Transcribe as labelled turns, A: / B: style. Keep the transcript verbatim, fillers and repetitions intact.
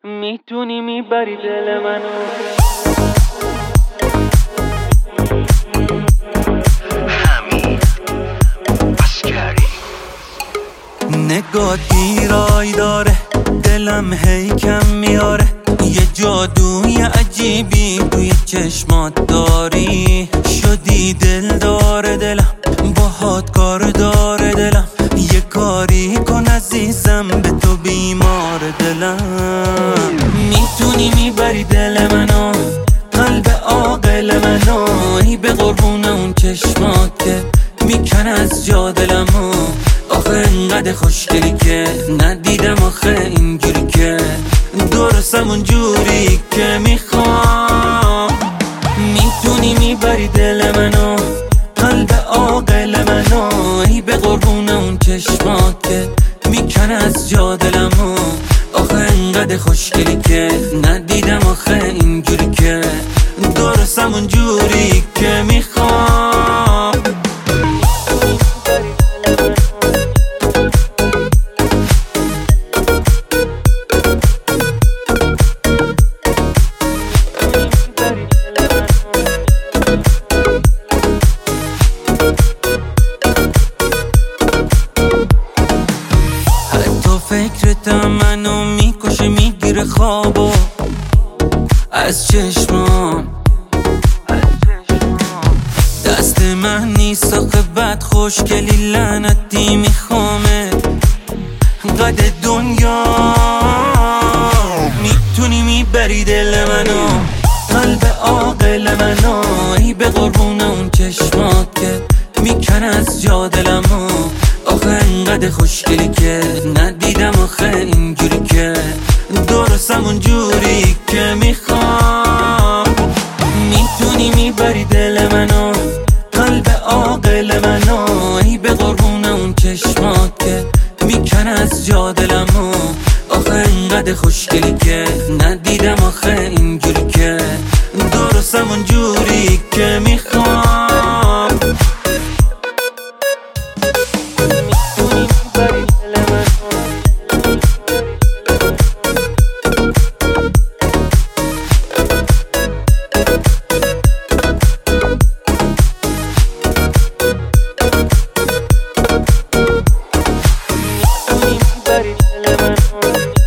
A: میتونی میبری دل منو.
B: نگاه دیرای داره، دلم هی کم میاره. یه جادوی عجیبی توی چشمات داری. شدی دل داره دلم، باهات کار داره دلم. یه کاری کن عزیزم، به تو بیمار دلم. میتونی میبری دل منو، قلب عاقل منو. ای به قربون اون چشمات که میکن از جا دلمو. آخه انقدر خوشگلی که ندیدم آخه اینجوری که درستم اونجوری که میخوام. میتونی میبری دل منو، قلب عاقل منو. ای به قربون اون چشمات که میکن از جا دلمو. آخه انقدر خوشگلی که ندیدم آخه اینجوری که درستم اونجوری که میخوام. فکرت منو میکشه، میگیره خوابو از چشمام. دست من نیست آخه بد خوشگلی لعنتی میخوامه قد دنیا. میتونی میبری دل منو، قلب عاقل منو. ای به قربون اون چشمات که میکن از جا دلمو. آخه انقدر خوشگلی که ندیدم آخه اینجوری که درستم اونجوری که میخوام. میتونی میبری دل منو، قلب عاقل منو. ای به قربون اون چشمات که میکن از جا دلمو. آخه انقدر خوشگلی که ندیدم آخه اینجوری که درستم اونجوری که میخوام.
A: میتونی میبری دل منو.